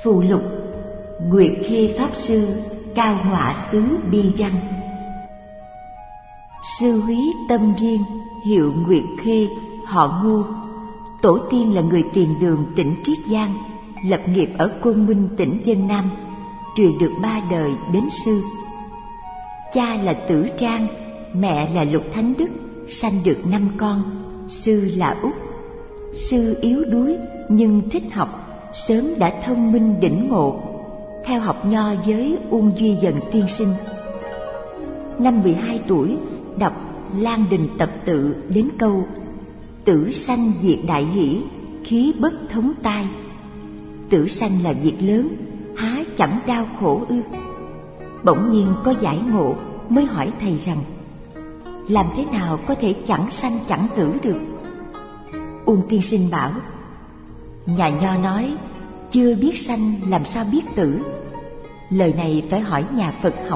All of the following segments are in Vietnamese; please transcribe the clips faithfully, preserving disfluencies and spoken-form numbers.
Phụ lục Nguyệt Khê Pháp Sư, Cao Họa Xứ Bi Văn. Sư húy tâm riêng, hiệu Nguyệt Khê, họ Ngô. Tổ tiên là người Tiền Đường tỉnh Triết Giang, lập nghiệp ở Côn Minh tỉnh Vân Nam, truyền được ba đời đến sư. Cha là Tử Trang, mẹ là Lục Thánh Đức, sanh được năm con. Sư là Út. Sư yếu đuối nhưng thích học, sớm đã thông minh đỉnh ngộ, theo học nho với Uông Duy Dần tiên sinh. Năm mười hai tuổi, đọc Lan Đình Tập Tự đến câu tử sanh diệt đại hỷ, khí bất thống tai. Tử sanh là việc lớn, há chẳng đau khổ ư? Bỗng nhiên có giải ngộ, mới hỏi thầy rằng làm thế nào có thể chẳng sanh chẳng tử được? Uông tiên sinh bảo, nhà nho nói chưa biết sanh làm sao biết tử. Lời này phải hỏi nhà Phật học.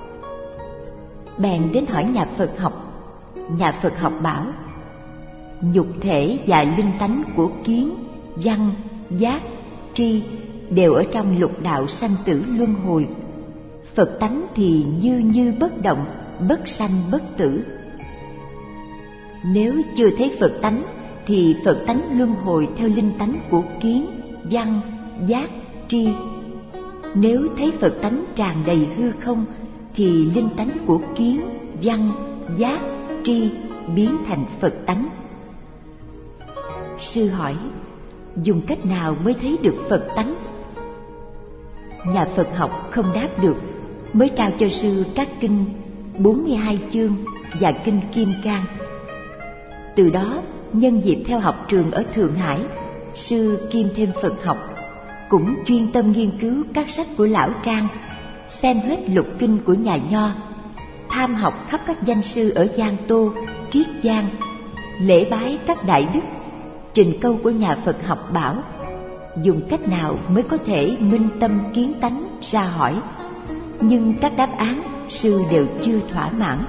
Bèn đến hỏi nhà Phật học. Nhà Phật học bảo, nhục thể và linh tánh của kiến, văn, giác, tri đều ở trong lục đạo sanh tử luân hồi. Phật tánh thì như như bất động, bất sanh bất tử. Nếu chưa thấy Phật tánh thì Phật tánh luân hồi theo linh tánh của kiến, văn, giác, tri. Nếu thấy Phật tánh tràn đầy hư không thì linh tánh của kiến, văn, giác, tri biến thành Phật tánh. Sư hỏi, dùng cách nào mới thấy được Phật tánh? Nhà Phật học không đáp được, mới trao cho sư các kinh bốn mươi hai chương và kinh Kim Cang. Từ đó, nhân dịp theo học trường ở Thượng Hải, sư kiêm thêm Phật học, cũng chuyên tâm nghiên cứu các sách của Lão Trang, xem hết lục kinh của nhà Nho, tham học khắp các danh sư ở Giang Tô, Triết Giang, lễ bái các đại đức. Trình câu của nhà Phật học bảo, dùng cách nào mới có thể minh tâm kiến tánh ra hỏi, nhưng các đáp án sư đều chưa thỏa mãn.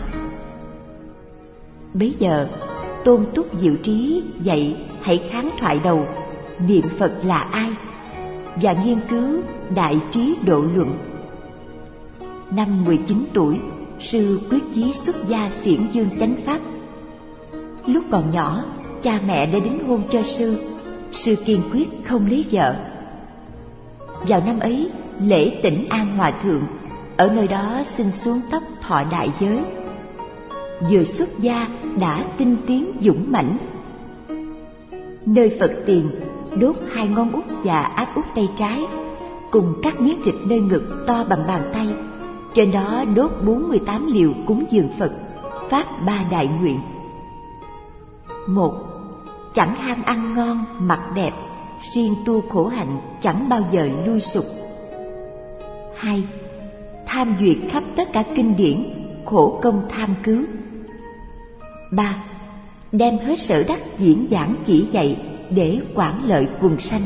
Bấy giờ Tôn Túc Diệu Trí dạy hãy kháng thoại đầu niệm Phật là ai, và nghiên cứu Đại Trí Độ Luận. Năm mười chín tuổi, sư quyết chí xuất gia xiển dương chánh pháp. Lúc còn nhỏ, cha mẹ đã đính hôn cho sư, sư kiên quyết không lấy vợ. Vào năm ấy, lễ Tĩnh An Hòa Thượng ở nơi đó xin xuống tóc thọ đại giới. Vừa xuất gia đã tinh tiến dũng mãnh. Nơi Phật tiền đốt hai ngón út và áp út tay trái, cùng các miếng thịt nơi ngực to bằng bàn tay. Trên đó đốt bốn mươi tám liều cúng dường Phật, phát ba đại nguyện. Một, chẳng ham ăn ngon, mặc đẹp, siêng tu khổ hạnh, chẳng bao giờ lui sụp. Hai, tham duyệt khắp tất cả kinh điển, khổ công tham cứu. Ba, đem hết sở đắc diễn giảng chỉ dạy để quản lợi quần sanh.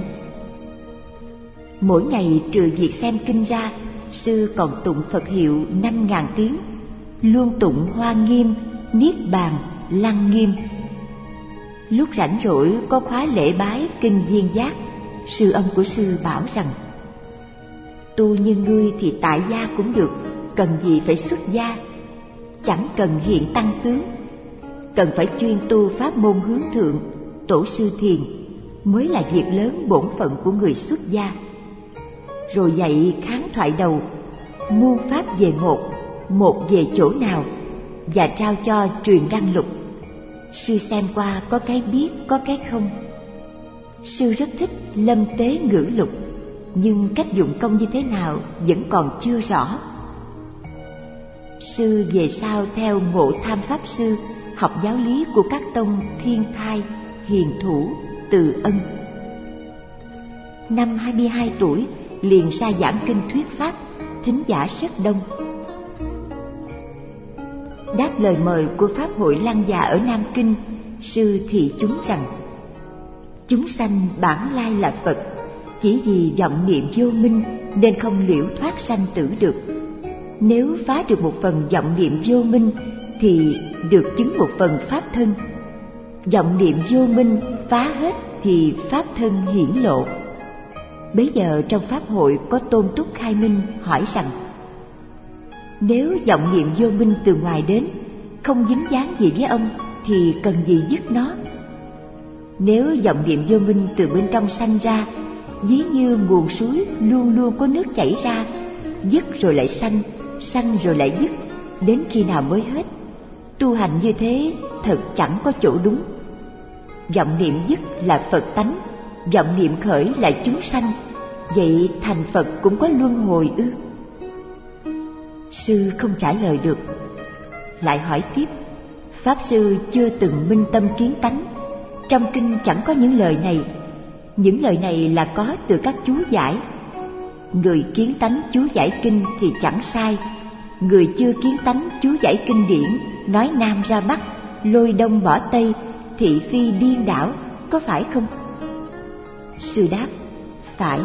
Mỗi ngày trừ việc xem kinh ra, sư còn tụng Phật hiệu năm ngàn tiếng, luôn tụng Hoa Nghiêm, Niết Bàn, Lăng Nghiêm. Lúc rảnh rỗi có khóa lễ bái kinh Viên Giác, sư ông của sư bảo rằng, tu như ngươi thì tại gia cũng được, cần gì phải xuất gia, chẳng cần hiện tăng tướng, cần phải chuyên tu pháp môn hướng thượng, tổ sư thiền mới là việc lớn bổn phận của người xuất gia. Rồi dạy kháng thoại đầu, muôn pháp về một, một về chỗ nào, và trao cho truyền đăng lục. Sư xem qua có cái biết, có cái không. Sư rất thích lâm tế ngữ lục, nhưng cách dụng công như thế nào vẫn còn chưa rõ. Sư về sau theo Ngộ Tham Pháp Sư học giáo lý của các tông Thiên Thai, Hiền Thủ, Từ Ân. Năm hai mươi hai tuổi liền ra giảng kinh thuyết pháp, thính giả rất đông. Đáp lời mời của Pháp hội Lăng Già ở Nam Kinh, sư thị chúng rằng, chúng sanh bản lai là Phật, chỉ vì vọng niệm vô minh nên không liễu thoát sanh tử được. Nếu phá được một phần vọng niệm vô minh thì được chứng một phần pháp thân. Vọng niệm vô minh phá hết thì pháp thân hiển lộ. Bấy giờ trong pháp hội có Tôn Túc Khai Minh hỏi rằng: nếu vọng niệm vô minh từ ngoài đến, không dính dáng gì với ông, thì cần gì dứt nó? Nếu vọng niệm vô minh từ bên trong sanh ra, ví như nguồn suối luôn luôn có nước chảy ra, dứt rồi lại sanh, sanh rồi lại dứt, đến khi nào mới hết? Tu hành như thế thật chẳng có chỗ đúng. Vọng niệm dứt là Phật tánh, vọng niệm khởi là chúng sanh, vậy thành Phật cũng có luân hồi ư? Sư không trả lời được. Lại hỏi tiếp: Pháp sư chưa từng minh tâm kiến tánh, trong kinh chẳng có những lời này. Những lời này là có từ các chú giải. Người kiến tánh chú giải kinh thì chẳng sai, người chưa kiến tánh chú giải kinh điển, nói Nam ra Bắc, lôi Đông bỏ Tây, thị phi điên đảo, có phải không? Sư đáp: phải.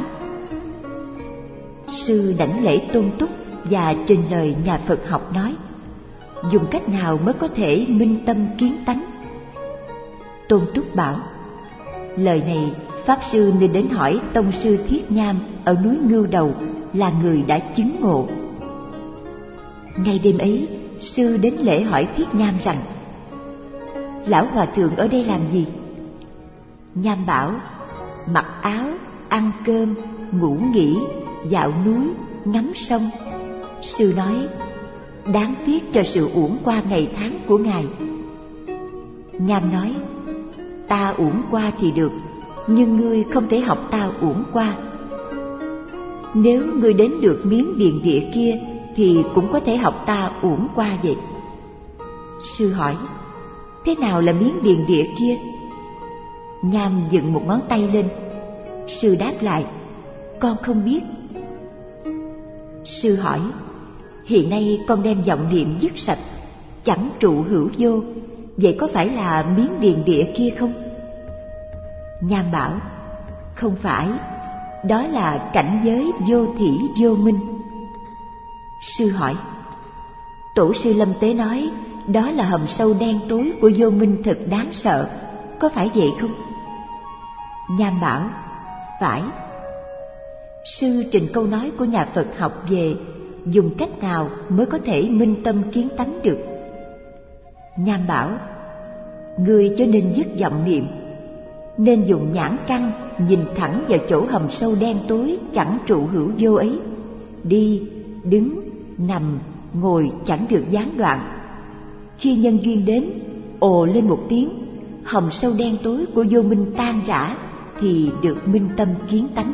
Sư đảnh lễ Tôn Túc và trình lời nhà Phật học nói: dùng cách nào mới có thể minh tâm kiến tánh? Tôn Túc bảo: lời này Pháp sư nên đến hỏi tông sư Thiết Nham ở núi Ngưu Đầu, là người đã chứng ngộ. Ngay đêm ấy, sư đến lễ hỏi Thiết Nham rằng: lão hòa thượng ở đây làm gì? Nham bảo: mặc áo, ăn cơm, ngủ nghỉ, dạo núi, ngắm sông. Sư nói: đáng tiếc cho sự uổng qua ngày tháng của ngài. Nham nói: ta uổng qua thì được, nhưng ngươi không thể học ta uổng qua. Nếu ngươi đến được miếng điền địa kia thì cũng có thể học ta uổng qua vậy. Sư hỏi: thế nào là miếng điền địa kia? Nham dựng một ngón tay lên. Sư đáp lại: con không biết. Sư hỏi: hiện nay con đem vọng niệm dứt sạch, chẳng trụ hữu vô, vậy có phải là miếng điền địa kia không? Nham bảo: không phải, đó là cảnh giới vô thỉ vô minh. Sư hỏi: tổ sư Lâm Tế nói đó là hầm sâu đen tối của vô minh thật đáng sợ, có phải vậy không? Nham bảo: phải. Sư trình câu nói của nhà Phật học về dùng cách nào mới có thể minh tâm kiến tánh được. Nham bảo: ngươi cho nên dứt vọng niệm, nên dùng nhãn căn nhìn thẳng vào chỗ hầm sâu đen tối chẳng trụ hữu vô ấy. Đi, đứng, nằm, ngồi chẳng được gián đoạn. Khi nhân duyên đến, ồ lên một tiếng, hầm sâu đen tối của vô minh tan rã, thì được minh tâm kiến tánh.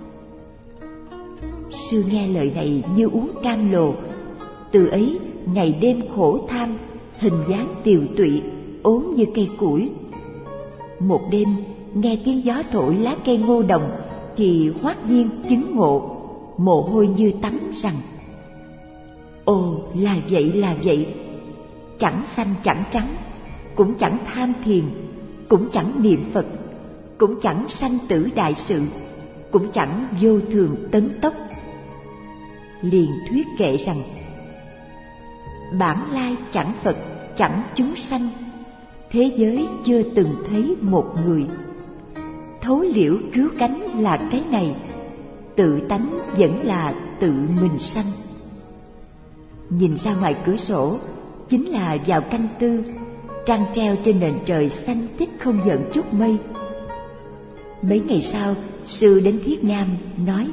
Sư nghe lời này như uống cam lồ. Từ ấy ngày đêm khổ tham, hình dáng tiều tụy, ốm như cây củi. Một đêm nghe tiếng gió thổi lá cây ngô đồng, thì hoát nhiên chứng ngộ, mồ hôi như tắm rằng: ồ, là vậy là vậy, chẳng xanh chẳng trắng, cũng chẳng tham thiền, cũng chẳng niệm Phật, cũng chẳng sanh tử đại sự, cũng chẳng vô thường tấn tốc. Liền thuyết kệ rằng: bản lai chẳng Phật, chẳng chúng sanh, thế giới chưa từng thấy một người. Thấu liễu cứu cánh là cái này, tự tánh vẫn là tự mình sanh. Nhìn ra ngoài cửa sổ, chính là vào canh tư, trăng treo trên nền trời xanh tích không giận chút mây. Mấy ngày sau, sư đến Thiết Nham nói: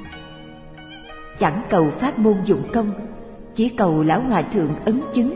chẳng cầu pháp môn dụng công, chỉ cầu lão hòa thượng ấn chứng.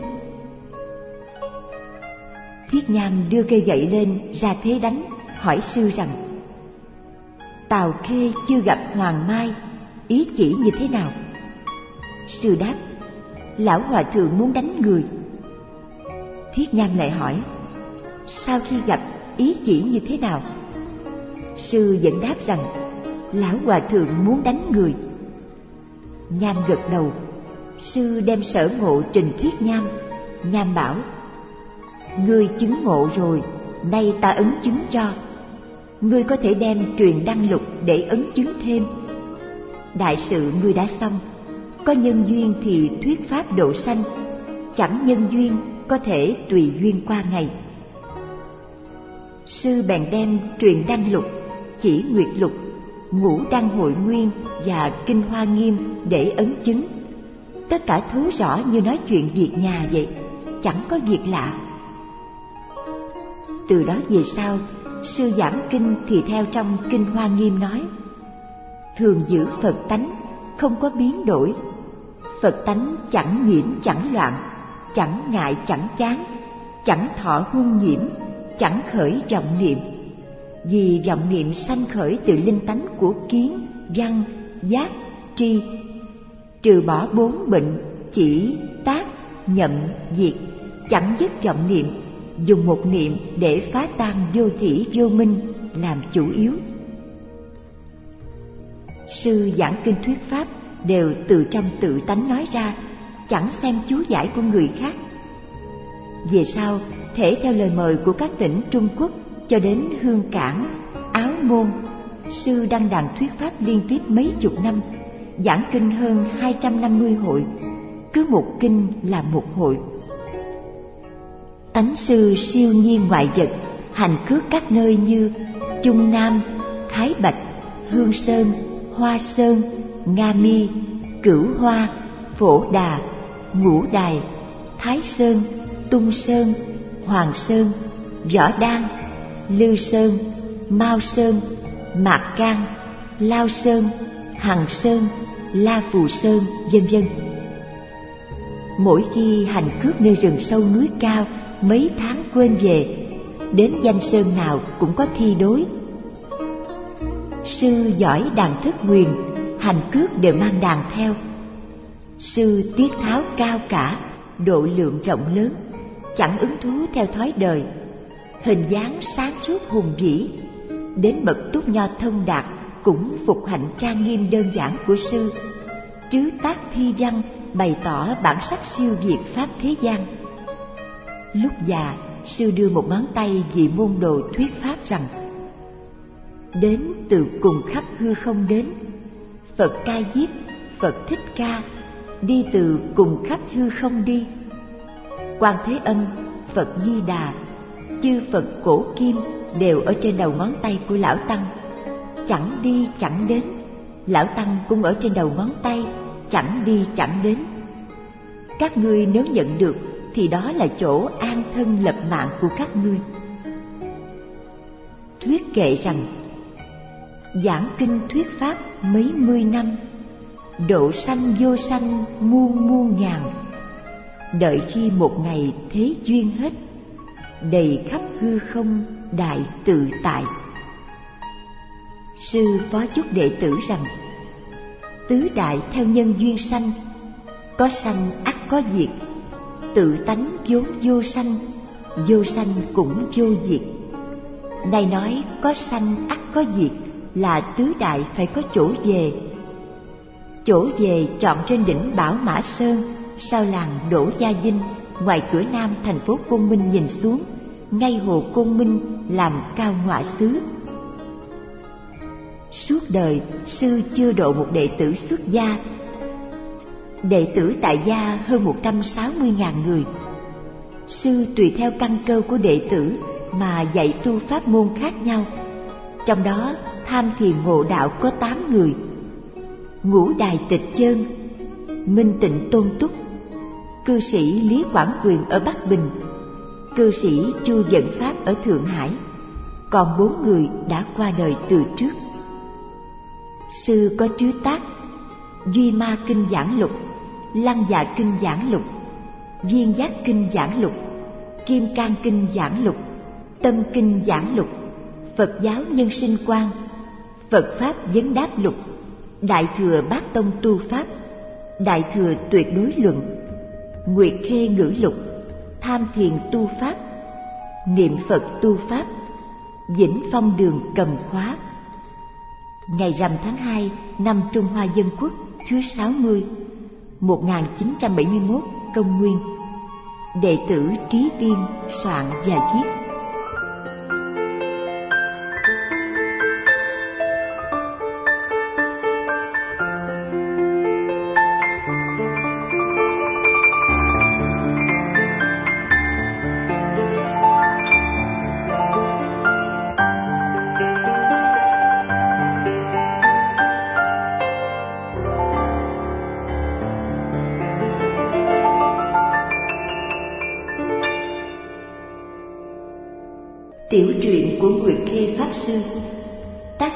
Thiết Nham đưa cây gậy lên ra thế đánh, hỏi sư rằng: Tào Khê chưa gặp Hoàng Mai, ý chỉ như thế nào? Sư đáp: lão hòa thượng muốn đánh người. Thiết Nham lại hỏi: sau khi gặp, ý chỉ như thế nào? Sư vẫn đáp rằng: lão hòa thượng muốn đánh người. Nham gật đầu. Sư đem sở ngộ trình Thiết Nham. Nham bảo: ngươi chứng ngộ rồi, nay ta ấn chứng cho. Ngươi có thể đem truyền đăng lục để ấn chứng thêm. Đại sự ngươi đã xong, có nhân duyên thì thuyết pháp độ sanh, chẳng nhân duyên có thể tùy duyên qua ngày. Sư bèn đem truyền đăng lục, chỉ nguyệt lục, Ngũ Đăng Hội Nguyên và Kinh Hoa Nghiêm để ấn chứng. Tất cả thấu rõ như nói chuyện việc nhà vậy, chẳng có việc lạ. Từ đó về sau, sư giảng kinh thì theo trong Kinh Hoa Nghiêm nói: thường giữ Phật tánh, không có biến đổi. Phật tánh chẳng nhiễm chẳng loạn, chẳng ngại chẳng chán, chẳng thọ huân nhiễm, chẳng khởi vọng niệm. Vì vọng niệm sanh khởi từ linh tánh của kiến, văn, giác, tri. Trừ bỏ bốn bệnh chỉ, tác, nhậm, diệt, chẳng dứt vọng niệm, dùng một niệm để phá tan vô thỉ vô minh làm chủ yếu. Sư giảng kinh thuyết pháp đều từ trong tự tánh nói ra, chẳng xem chú giải của người khác. Về sau, thể theo lời mời của các tỉnh Trung Quốc cho đến Hương Cảng, Áo Môn, sư đăng đàn thuyết pháp liên tiếp mấy chục năm, giảng kinh hơn hai trăm năm mươi hội, cứ một kinh là một hội. Tánh sư siêu nhiên ngoại vật, hành khước các nơi như Trung Nam, Thái Bạch, Hương Sơn, Hoa Sơn, Nga Mi, Cửu Hoa, Phổ Đà, Ngũ Đài, Thái Sơn, Tung Sơn, Hoàng Sơn, Võ Đan, Lư Sơn, Mao Sơn, Mạc Can, Lao Sơn, Hằng Sơn, La Phù Sơn, vân vân. Mỗi khi hành khước nơi rừng sâu núi cao, mấy tháng quên về, đến danh sơn nào cũng có thi đối. Sư giỏi đàn thất huyền, hành cước đều mang đàn theo. Sư tiết tháo cao cả, độ lượng rộng lớn, chẳng ứng thú theo thói đời, hình dáng sáng suốt hùng vĩ. Đến bậc túc nho thông đạt cũng phục hạnh trang nghiêm đơn giản của sư, trứ tác thi văn bày tỏ bản sắc siêu việt pháp thế gian. Lúc già, sư đưa một ngón tay vị môn đồ thuyết pháp rằng: đến từ cùng khắp hư không đến, Phật Ca Diếp, Phật Thích Ca, đi từ cùng khắp hư không đi. Quan Thế Âm, Phật Di Đà, chư Phật cổ kim đều ở trên đầu ngón tay của Lão Tăng, chẳng đi chẳng đến. Lão Tăng cũng ở trên đầu ngón tay, chẳng đi chẳng đến. Các ngươi nếu nhận được thì đó là chỗ an thân lập mạng của các ngươi. Thuyết kệ rằng: giảng kinh thuyết pháp mấy mươi năm, độ sanh vô sanh muôn muôn ngàn. Đợi khi một ngày thế duyên hết, đầy khắp hư không đại tự tại. Sư phó chúc đệ tử rằng: tứ đại theo nhân duyên sanh, có sanh ắt có diệt. Tự tánh vốn vô sanh, vô sanh cũng vô diệt. Này nói có sanh ắt có diệt là tứ đại phải có chỗ về. Chỗ về chọn trên đỉnh Bảo Mã Sơn, sau làng Đỗ Gia Vinh, ngoài cửa nam thành phố Côn Minh nhìn xuống, ngay hồ Côn Minh làm cao ngọa xứ. Suốt đời sư chưa độ một đệ tử xuất gia. Đệ tử tại gia hơn một trăm sáu mươi nghìn người. Sư tùy theo căn cơ của đệ tử mà dạy tu pháp môn khác nhau. Trong đó tham thiền ngộ đạo có tám người: Ngũ Đài Tịch Chơn, Minh Tịnh Tôn Túc, cư sĩ Lý Quảng Quyền ở Bắc Bình, cư sĩ Chu Vận Pháp ở Thượng Hải. Còn bốn người đã qua đời từ trước. Sư có trứ tác Duy Ma Kinh Giảng Lục, Lăng Dạ Kinh Giảng Lục, Viên Giác Kinh Giảng Lục, Kim Cang Kinh Giảng Lục, Tâm Kinh Giảng Lục, Phật Giáo Nhân Sinh Quan, Phật Pháp Vấn Đáp Lục, Đại Thừa Bát Tông Tu Pháp, Đại Thừa Tuyệt Đối Luận, Nguyệt Khê Ngữ Lục, Tham Thiền Tu Pháp, Niệm Phật Tu Pháp, Vĩnh Phong Đường Cầm Khóa. Ngày rằm tháng hai năm Trung Hoa Dân Quốc thứ sáu mươi, một nghìn chín trăm bảy mươi mốt công nguyên, đệ tử Trí Tiên soạn và viết.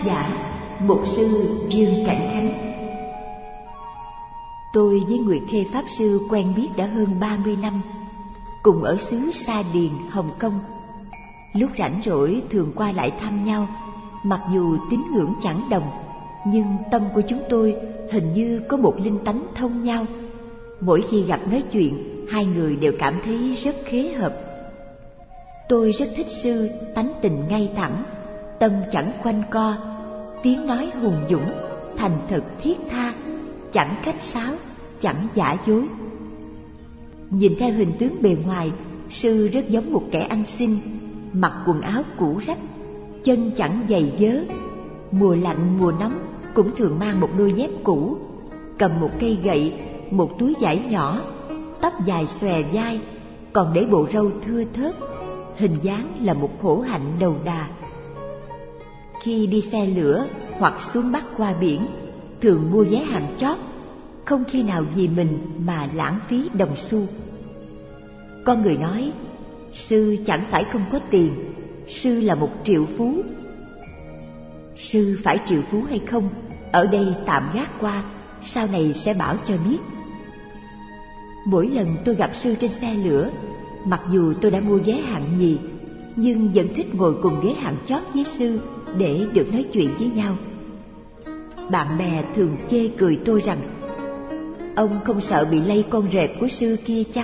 Tác giả Mục sư Dương Cảnh Khánh. Tôi với Nguyệt Khê Pháp Sư quen biết đã hơn ba mươi năm, cùng ở xứ Sa Điền, Hồng Kông. Lúc rảnh rỗi thường qua lại thăm nhau, mặc dù tín ngưỡng chẳng đồng, nhưng tâm của chúng tôi hình như có một linh tánh thông nhau. Mỗi khi gặp nói chuyện, hai người đều cảm thấy rất khế hợp. Tôi rất thích sư tánh tình ngay thẳng, tâm chẳng quanh co, tiếng nói hùng dũng, thành thật thiết tha, chẳng khách sáo, chẳng giả dối. Nhìn theo hình tướng bề ngoài, sư rất giống một kẻ ăn xin, mặc quần áo cũ rách, chân chẳng giày vớ, mùa lạnh mùa nóng cũng thường mang một đôi dép cũ, cầm một cây gậy, một túi vải nhỏ, tóc dài xòe vai, còn để bộ râu thưa thớt, hình dáng là một khổ hạnh đầu đà. Khi đi xe lửa hoặc xuống Bắc qua biển, thường mua vé hạng chót, không khi nào vì mình mà lãng phí đồng xu. Con người nói, sư chẳng phải không có tiền, sư là một triệu phú. Sư phải triệu phú hay không, ở đây tạm gác qua, sau này sẽ bảo cho biết. Mỗi lần tôi gặp sư trên xe lửa, mặc dù tôi đã mua vé hạng nhì, nhưng vẫn thích ngồi cùng ghế hạng chót với sư để được nói chuyện với nhau. Bạn bè thường chê cười tôi rằng, ông không sợ bị lây con rệp của sư kia chăng?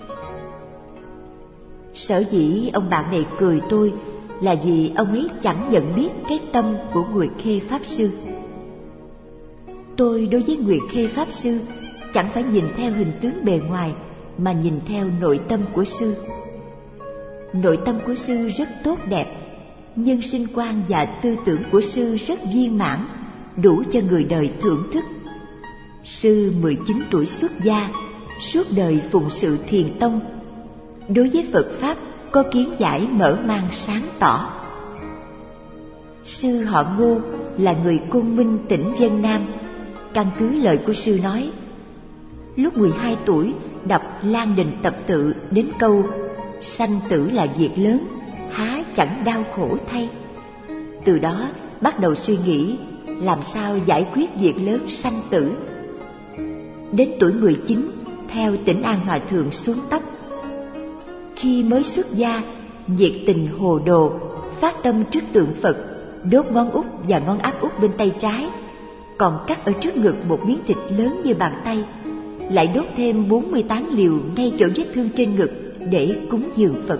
Sở dĩ ông bạn này cười tôi là vì ông ấy chẳng nhận biết cái tâm của Nguyệt Khê Pháp Sư. Tôi đối với Nguyệt Khê Pháp Sư chẳng phải nhìn theo hình tướng bề ngoài, mà nhìn theo nội tâm của sư. Nội tâm của sư rất tốt đẹp, nhân sinh quan và tư tưởng của sư rất viên mãn, đủ cho người đời thưởng thức. Sư mười chín tuổi xuất gia, suốt đời phụng sự thiền tông, đối với Phật Pháp có kiến giải mở mang sáng tỏ. Sư họ Ngô là người Côn Minh, tỉnh Vân Nam. Căn cứ lời của sư nói, lúc mười hai tuổi đọc Lan Đình Tập Tự đến câu sanh tử là việc lớn, há chẳng đau khổ thay. Từ đó bắt đầu suy nghĩ làm sao giải quyết việc lớn sanh tử. Đến tuổi mười chín, theo Tỉnh An Hòa Thượng xuống tóc. Khi mới xuất gia, nhiệt tình hồ đồ, phát tâm trước tượng Phật, đốt ngón út và ngón áp út bên tay trái, còn cắt ở trước ngực một miếng thịt lớn như bàn tay, lại đốt thêm bốn mươi tám liều ngay chỗ vết thương trên ngực để cúng dường Phật.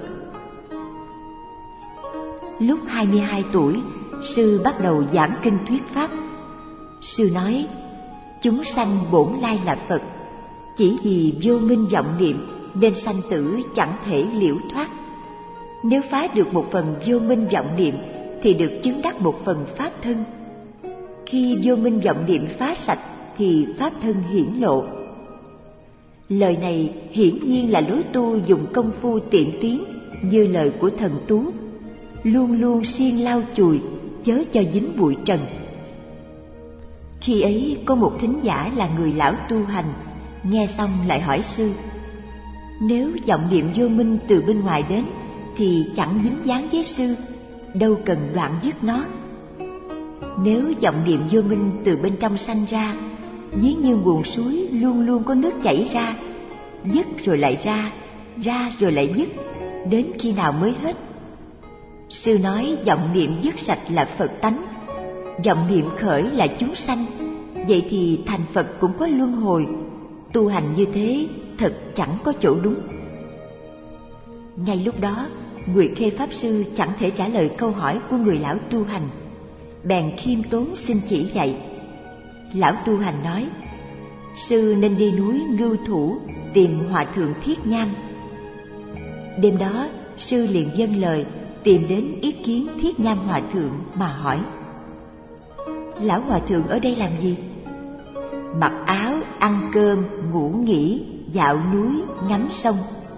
Lúc hai mươi hai tuổi, sư bắt đầu giảng kinh thuyết pháp. Sư nói, chúng sanh bổn lai là Phật, chỉ vì vô minh vọng niệm nên sanh tử chẳng thể liễu thoát. Nếu phá được một phần vô minh vọng niệm thì được chứng đắc một phần pháp thân. Khi vô minh vọng niệm phá sạch thì pháp thân hiển lộ. Lời này hiển nhiên là lối tu dùng công phu tiệm tiến, như lời của thần Tú, luôn luôn siêng lau chùi, chớ cho dính bụi trần. Khi ấy có một thính giả là người lão tu hành, nghe xong lại hỏi sư, nếu vọng niệm vô minh từ bên ngoài đến thì chẳng dính dáng với sư, đâu cần đoạn dứt nó. Nếu vọng niệm vô minh từ bên trong sanh ra, ví như nguồn suối luôn luôn có nước chảy ra, dứt rồi lại ra, ra rồi lại dứt, đến khi nào mới hết? Sư nói vọng niệm dứt sạch là Phật tánh, vọng niệm khởi là chúng sanh, vậy thì thành Phật cũng có luân hồi, tu hành như thế thật chẳng có chỗ đúng. Ngay lúc đó, Nguyệt Khê Pháp Sư chẳng thể trả lời câu hỏi của người lão tu hành, bèn khiêm tốn xin chỉ dạy. Lão tu hành nói, sư nên đi núi Ngưu Thủ tìm Hòa Thượng Thiết Nham. Đêm đó, sư liền dâng lời tìm đến ý kiến Thiết Nham Hòa Thượng mà hỏi, lão Hòa Thượng ở đây làm gì? Mặc áo, ăn cơm, ngủ nghỉ, dạo núi, ngắm sông.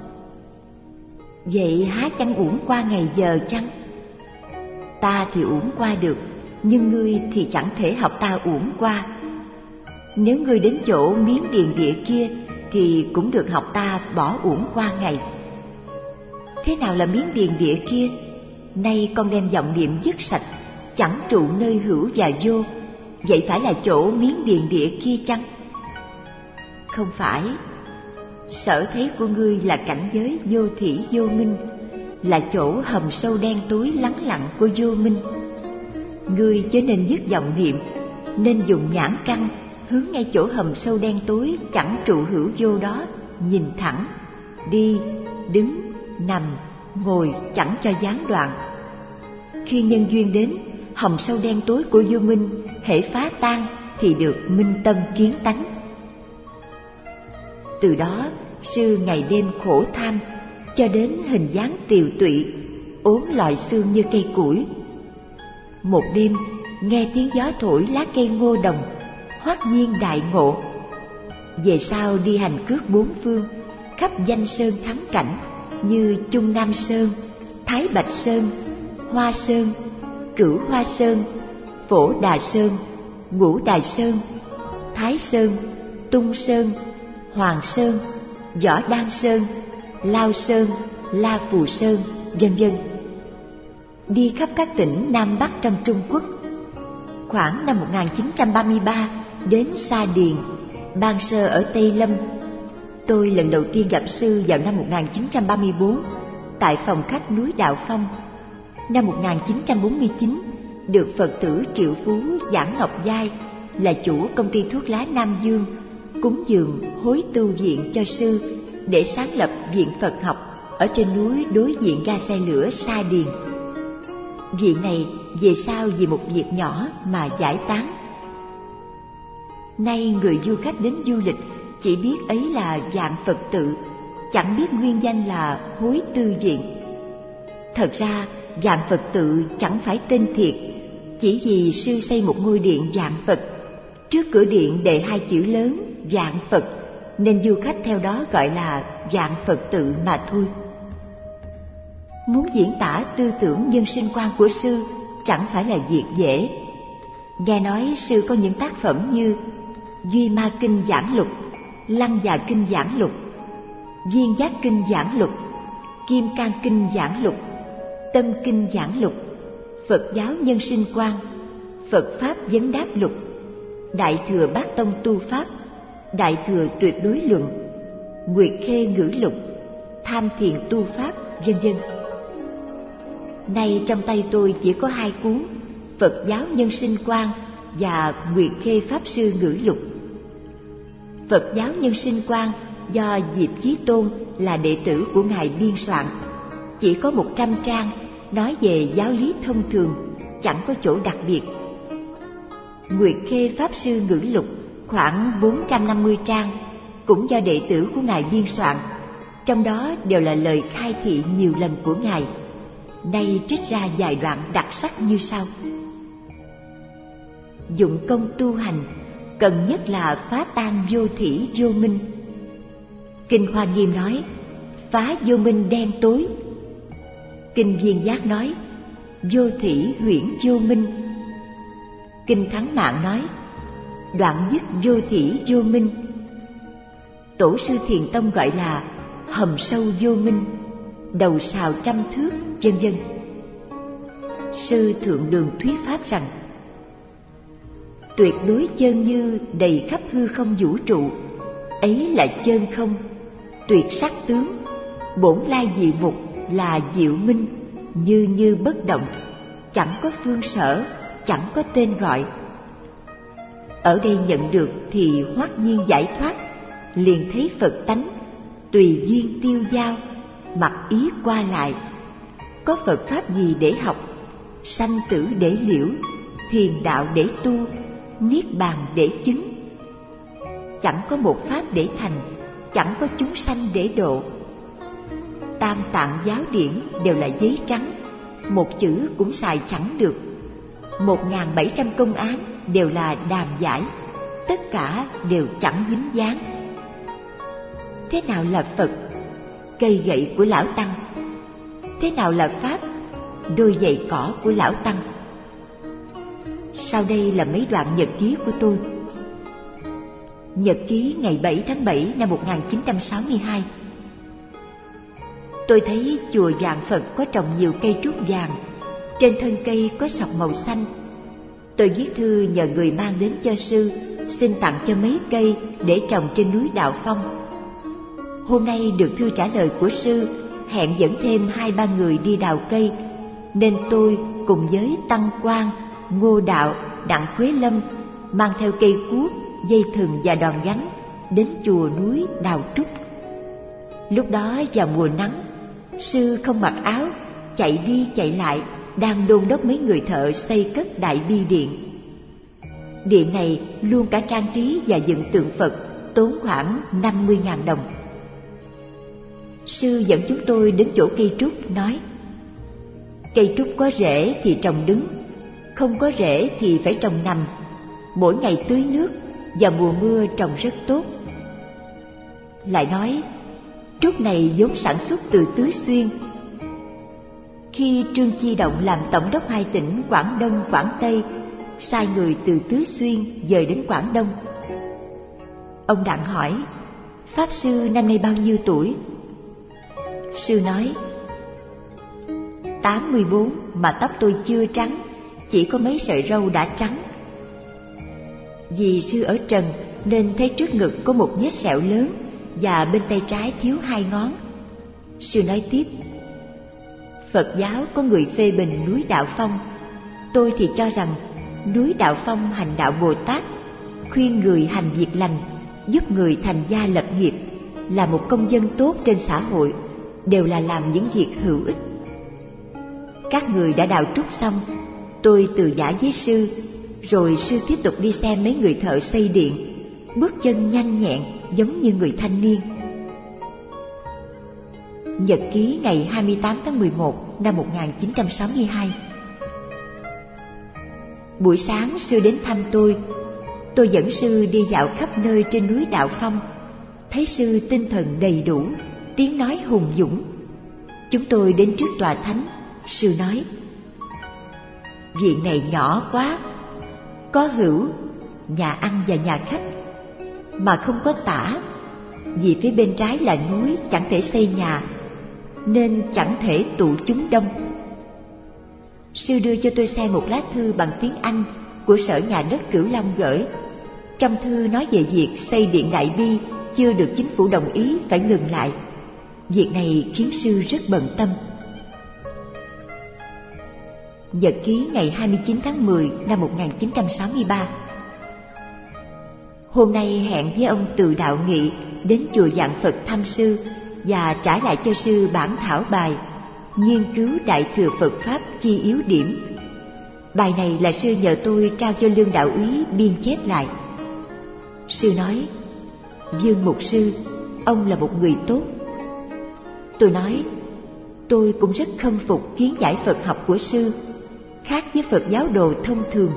Vậy há chẳng uổng qua ngày giờ chăng? Ta thì uổng qua được, nhưng ngươi thì chẳng thể học ta uổng qua. Nếu ngươi đến chỗ miếng điền địa kia thì cũng được học ta bỏ uổng qua ngày. Thế nào là miếng điền địa kia? Nay con đem vọng niệm dứt sạch, chẳng trụ nơi hữu và vô, vậy phải là chỗ miếng điền địa kia chăng? Không phải. Sở thấy của ngươi là cảnh giới vô thỉ vô minh, là chỗ hầm sâu đen tối lắng lặng của vô minh. Ngươi chớ nên dứt vọng niệm, nên dùng nhãn căn hướng ngay chỗ hầm sâu đen tối chẳng trụ hữu vô đó, nhìn thẳng, đi, đứng, nằm, ngồi chẳng cho gián đoạn. Khi nhân duyên đến, hầm sâu đen tối của vô minh hễ phá tan thì được minh tâm kiến tánh. Từ đó sư ngày đêm khổ tham, cho đến hình dáng tiều tụy, ốm lòi xương như cây củi. Một đêm nghe tiếng gió thổi lá cây ngô đồng, hoát nhiên đại ngộ. Về sau đi hành cước bốn phương, khắp danh sơn thắng cảnh như Trung Nam Sơn, Thái Bạch Sơn, Hoa Sơn, Cửu Hoa Sơn, Phổ Đà Sơn, Ngũ Đài Sơn, Thái Sơn, Tung Sơn, Hoàng Sơn, Võ Đan Sơn, Lao Sơn, La Phù Sơn, vân vân. Đi khắp các tỉnh Nam Bắc trong Trung Quốc. Khoảng năm một nghìn chín trăm ba mươi ba đến Sa Điền, ban sơ ở Tây Lâm. Tôi lần đầu tiên gặp sư vào năm một nghìn chín trăm ba mươi bốn tại phòng khách núi Đạo Phong. Năm một nghìn chín trăm bốn mươi chín, được Phật tử Triệu Phú Giảng Ngọc Giai là chủ công ty thuốc lá Nam Dương cúng dường hối tu viện cho sư để sáng lập viện Phật học ở trên núi đối diện ga xe lửa Sa Điền. Vị này về sau vì một việc nhỏ mà giải tán. Nay người du khách đến du lịch chỉ biết ấy là Vạn Phật tự, chẳng biết nguyên danh là Hối Tư Viện. Thật ra Vạn Phật tự chẳng phải tên thiệt, chỉ vì sư xây một ngôi điện Vạn Phật, trước cửa điện đề hai chữ lớn Vạn Phật, nên du khách theo đó gọi là Vạn Phật tự mà thôi. Muốn diễn tả tư tưởng nhân sinh quan của sư chẳng phải là việc dễ. Nghe nói sư có những tác phẩm như Duy Ma Kinh Giảng Lục, Lăng Già Kinh Giảng Lục, Viên Giác Kinh Giảng Lục, Kim Cang Kinh Giảng Lục, Tâm Kinh Giảng Lục, Phật giáo nhân sinh quan, Phật Pháp Vấn Đáp Lục, Đại Thừa Bát Tông Tu Pháp, Đại Thừa Tuyệt Đối Luận, Nguyệt Khê Ngữ Lục, Tham Thiền Tu Pháp, vân vân. Nay trong tay tôi chỉ có hai cuốn Phật giáo nhân sinh quan và Nguyệt Khê Pháp Sư Ngữ Lục. Phật giáo nhân sinh quan do Diệp Chí Tôn là đệ tử của Ngài biên soạn, chỉ có một trăm trang, nói về giáo lý thông thường, chẳng có chỗ đặc biệt. Nguyệt Khê Pháp Sư Ngữ Lục khoảng bốn trăm năm mươi trang, cũng do đệ tử của Ngài biên soạn, trong đó đều là lời khai thị nhiều lần của Ngài. Nay trích ra vài đoạn đặc sắc như sau. Dụng công tu hành, cần nhất là phá tan vô thỉ vô minh. Kinh Hoa Nghiêm nói, phá vô minh đen tối. Kinh Viên Giác nói, vô thỉ huyễn vô minh. Kinh Thắng Mạng nói, đoạn dứt vô thỉ vô minh. Tổ sư Thiền Tông gọi là hầm sâu vô minh, đầu sào trăm thước, vân vân. Sư Thượng Đường thuyết pháp rằng, tuyệt đối chân như đầy khắp hư không vũ trụ, ấy là chân không, tuyệt sắc tướng, bổn lai dị mục là diệu minh, như như bất động, chẳng có phương sở, chẳng có tên gọi. Ở đây nhận được thì hoát nhiên giải thoát, liền thấy Phật tánh, tùy duyên tiêu giao, mặc ý qua lại. Có Phật pháp gì để học, sanh tử để liễu, thiền đạo để tu, niết bàn để chứng. Chẳng có một pháp để thành, chẳng có chúng sanh để độ. Tam tạng giáo điển đều là giấy trắng, một chữ cũng xài chẳng được. Một ngàn bảy trăm công án đều là đàm giải, tất cả đều chẳng dính dáng. Thế nào là Phật? Cây gậy của Lão Tăng. Thế nào là Pháp? Đôi giày cỏ của Lão Tăng. Sau đây là mấy đoạn nhật ký của tôi. Nhật ký ngày bảy tháng bảy năm một nghìn chín trăm sáu mươi hai. Tôi thấy chùa Vạn Phật có trồng nhiều cây trúc vàng, Trên thân cây có sọc màu xanh. Tôi viết thư nhờ người mang đến cho sư, xin tặng cho mấy cây để trồng trên núi Đạo Phong. Hôm nay được thư trả lời của sư hẹn dẫn thêm hai ba người đi đào cây, nên tôi cùng với Tăng Quang, Ngô Đạo, Đặng Quế Lâm mang theo cây cuốc, dây thừng và đòn gánh đến chùa núi đào trúc. Lúc đó vào mùa nắng, sư không mặc áo, chạy đi chạy lại, đang đôn đốc mấy người thợ xây cất đại bi điện. Điện này luôn cả trang trí và dựng tượng Phật, tốn khoảng năm mươi nghìn đồng. Sư dẫn chúng tôi đến chỗ cây trúc, nói: cây trúc có rễ thì trồng đứng, không có rễ thì phải trồng nằm. Mỗi ngày tưới nước, và mùa mưa trồng rất tốt. Lại nói, trúc này vốn sản xuất từ Tứ Xuyên. Khi Trương Chi Động làm tổng đốc hai tỉnh Quảng Đông, Quảng Tây, sai người từ Tứ Xuyên dời đến Quảng Đông. Ông Đặng hỏi: Pháp sư năm nay bao nhiêu tuổi? Sư nói: tám mươi bốn, mà tóc tôi chưa trắng, chỉ có mấy sợi râu đã trắng. Vì sư ở trần nên thấy trước ngực có một vết sẹo lớn và bên tay trái thiếu hai ngón. Sư nói tiếp: Phật giáo có người phê bình núi Đạo Phong, tôi thì cho rằng núi Đạo Phong hành đạo Bồ Tát, khuyên người hành việc lành, giúp người thành gia lập nghiệp, là một công dân tốt trên xã hội, đều là làm những việc hữu ích. Các người đã đào trúc xong, tôi từ giả với sư, rồi sư tiếp tục đi xem mấy người thợ xây điện, bước chân nhanh nhẹn giống như người thanh niên. Nhật ký ngày hai mươi tám tháng mười một năm một nghìn chín trăm sáu mươi hai. Buổi sáng sư đến thăm tôi, tôi dẫn sư đi dạo khắp nơi trên núi Đạo Phong. Thấy sư tinh thần đầy đủ, tiếng nói hùng dũng. Chúng tôi đến trước tòa thánh, sư nói: Viện này nhỏ quá, có hữu, nhà ăn và nhà khách, mà không có tả, vì phía bên trái là núi chẳng thể xây nhà, nên chẳng thể tụ chúng đông. Sư đưa cho tôi xem một lá thư bằng tiếng Anh của Sở Nhà đất Cửu Long gửi. Trong thư nói về việc xây điện Đại Bi chưa được chính phủ đồng ý, phải ngừng lại. Việc này khiến sư rất bận tâm. Nhật ký ngày hai mươi chín tháng mười năm một nghìn chín trăm sáu mươi ba. Hôm nay hẹn với ông Từ Đạo Nghị đến chùa Vạn Phật thăm sư và trả lại cho sư bản thảo bài nghiên cứu Đại Thừa Phật Pháp chi yếu điểm. Bài này là sư nhờ tôi trao cho Lương Đạo Úy biên chép lại. Sư nói: Dương mục sư, ông là một người tốt. Tôi nói: tôi cũng rất khâm phục kiến giải Phật học của sư, khác với Phật giáo đồ thông thường.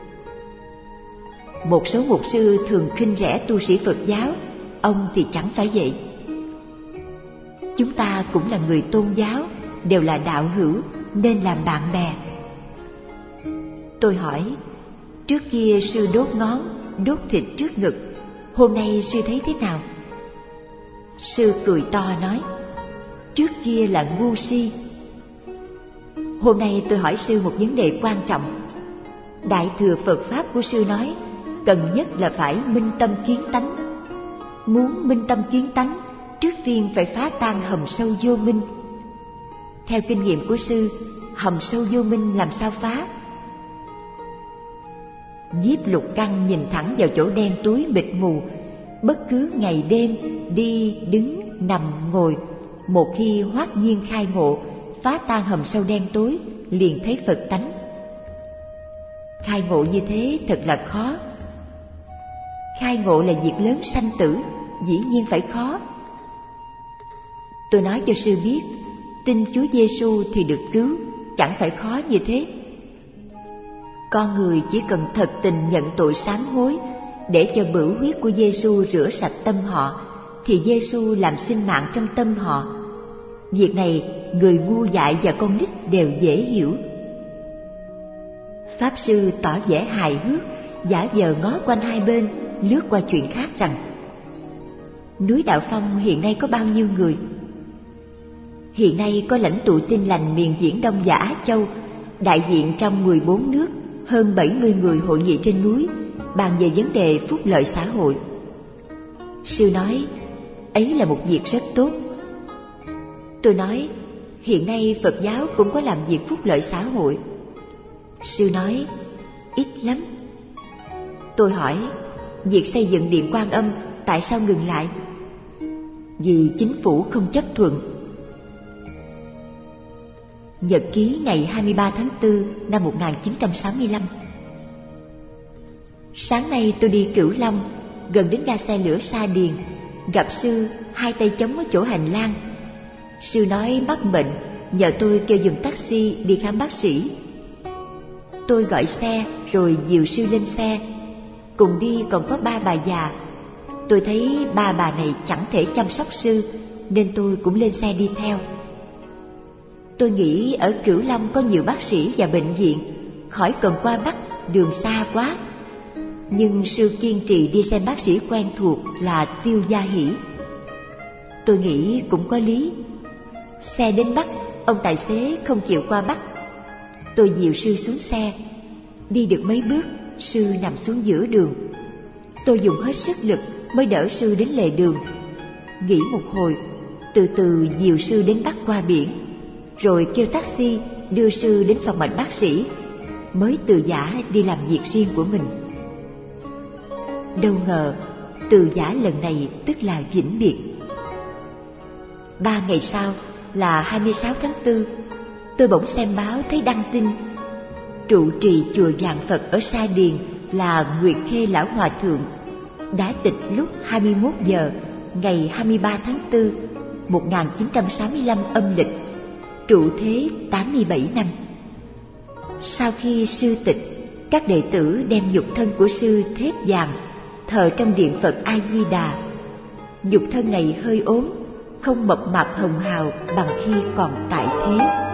Một số mục sư thường khinh rẻ tu sĩ Phật giáo, ông thì chẳng phải vậy. Chúng ta cũng là người tôn giáo, đều là đạo hữu, nên làm bạn bè. Tôi hỏi: trước kia sư đốt ngón, đốt thịt trước ngực, hôm nay sư thấy thế nào? Sư cười to nói: trước kia là ngu si. Hôm nay tôi hỏi sư một vấn đề quan trọng. Đại thừa Phật Pháp của sư nói cần nhất là phải minh tâm kiến tánh. Muốn minh tâm kiến tánh, trước tiên phải phá tan hầm sâu vô minh. Theo kinh nghiệm của sư, hầm sâu vô minh làm sao phá? Diếp Lục Căn nhìn thẳng vào chỗ đen tối mịt mù, bất cứ ngày đêm, đi, đứng, nằm, ngồi, một khi hoát nhiên khai ngộ, phá tan hầm sâu đen tối, liền thấy Phật tánh. Khai ngộ như thế thật là khó. Khai ngộ là việc lớn sanh tử, dĩ nhiên phải khó. Tôi nói cho sư biết, tin Chúa Giêsu thì được cứu, chẳng phải khó như thế. Con người chỉ cần thật tình nhận tội sám hối, để cho bửu huyết của Giêsu rửa sạch tâm họ, thì Giêsu làm sinh mạng trong tâm họ. Việc này người ngu dại và con nít đều dễ hiểu. Pháp sư tỏ vẻ hài hước, giả vờ ngó quanh hai bên, lướt qua chuyện khác rằng: núi Đạo Phong hiện nay có bao nhiêu người? Hiện nay có lãnh tụ Tin Lành miền Viễn Đông và Á Châu, đại diện trong mười bốn nước, hơn bảy mươi người hội nghị trên núi, bàn về vấn đề phúc lợi xã hội. Sư nói, ấy là một việc rất tốt. Tôi nói, hiện nay Phật giáo cũng có làm việc phúc lợi xã hội. Sư nói, ít lắm. Tôi hỏi, việc xây dựng điện Quan Âm tại sao ngừng lại? Vì chính phủ không chấp thuận. Nhật ký ngày hai mươi ba tháng tư năm một nghìn chín trăm sáu mươi lăm. Sáng nay tôi đi Cửu Long, gần đến ga xe lửa Sa Điền, gặp sư hai tay chống ở chỗ hành lang. Sư nói mắc bệnh, nhờ tôi kêu giùm taxi đi khám bác sĩ. Tôi gọi xe rồi dìu sư lên xe. Cùng đi còn có ba bà già. Tôi thấy ba bà này chẳng thể chăm sóc sư, nên tôi cũng lên xe đi theo. Tôi nghĩ ở Cửu Long có nhiều bác sĩ và bệnh viện, khỏi cần qua Bắc, đường xa quá. Nhưng sư kiên trì đi xem bác sĩ quen thuộc là Tiêu Gia Hỷ. Tôi nghĩ cũng có lý. Xe đến Bắc, ông tài xế không chịu qua Bắc. Tôi dìu sư xuống xe. Đi được mấy bước, sư nằm xuống giữa đường. Tôi dùng hết sức lực mới đỡ sư đến lề đường. Nghỉ một hồi, từ từ dìu sư đến Bắc qua biển, rồi kêu taxi đưa sư đến phòng bệnh bác sĩ, mới từ giã đi làm việc riêng của mình. Đâu ngờ từ giã lần này tức là vĩnh biệt. Ba ngày sau là hai mươi sáu tháng tư, tôi bỗng xem báo thấy đăng tin trụ trì chùa Vạn Phật ở Sa Điền là Nguyệt Khê Lão Hòa Thượng đã tịch lúc hai mươi mốt giờ ngày hai mươi ba tháng tư một nghìn chín trăm sáu mươi lăm âm lịch, trụ thế tám mươi bảy năm. Sau khi sư tịch, các đệ tử đem nhục thân của sư thép vàng thờ trong điện Phật A Di Đà. Nhục thân này hơi ốm, không mập mạp hồng hào bằng khi còn tại thế.